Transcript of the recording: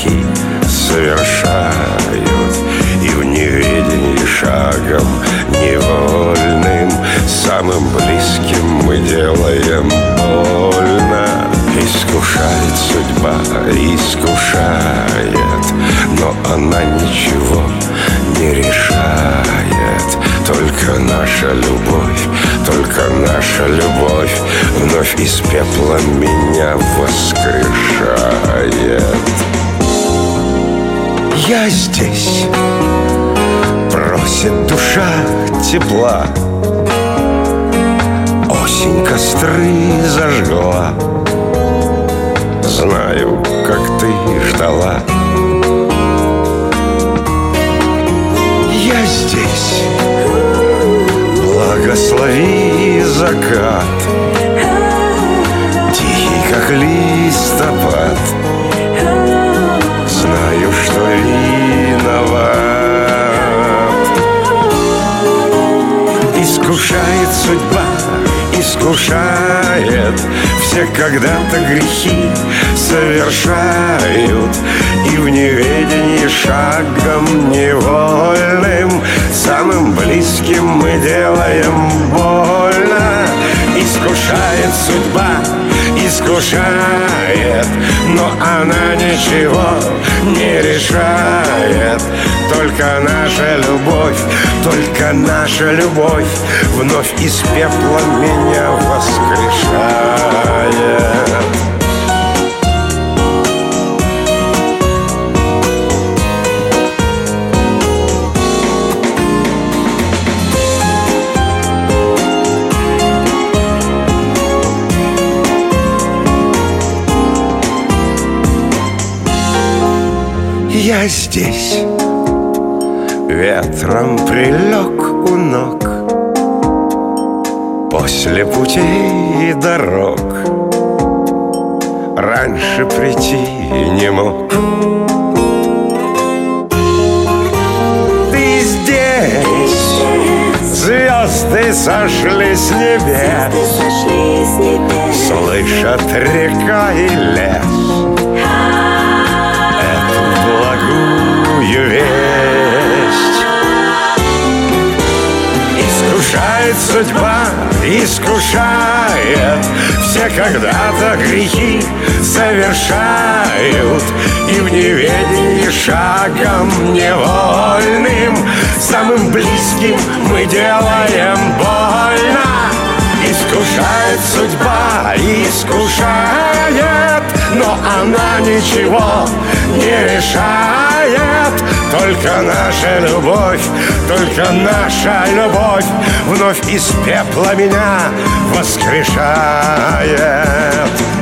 грехи совершают, и в неведении шагом невольным самым близким мы делаем больно. Искушает судьба, искушает, но она ничего не решает. Только наша любовь, только наша любовь вновь из пепла меня воскрешает. Я здесь, просит душа тепла, осень костры зажгла. Знаю, как ты ждала. Я здесь, благослови закат, тихий, как листопад. Знаю, что виноват. Искушает судьба, искушает. Все когда-то грехи совершают, и в неведении шагом невольным самым близким мы делаем больно. Искушает судьба, искушает, но она ничего не решает. Только наша любовь, только наша любовь вновь из пепла меня воскрешает. Я здесь, ветром прилег у ног, после путей и дорог раньше прийти не мог. Ты здесь, звезды сошли с небес, слышат река и лес весть. Искушает судьба, искушает. Все когда-то грехи совершают, и в неведении шагом невольным самым близким мы делаем больно. Искушает судьба, искушает, но она ничего не решает. Только наша любовь, только наша любовь вновь из пепла меня воскрешает.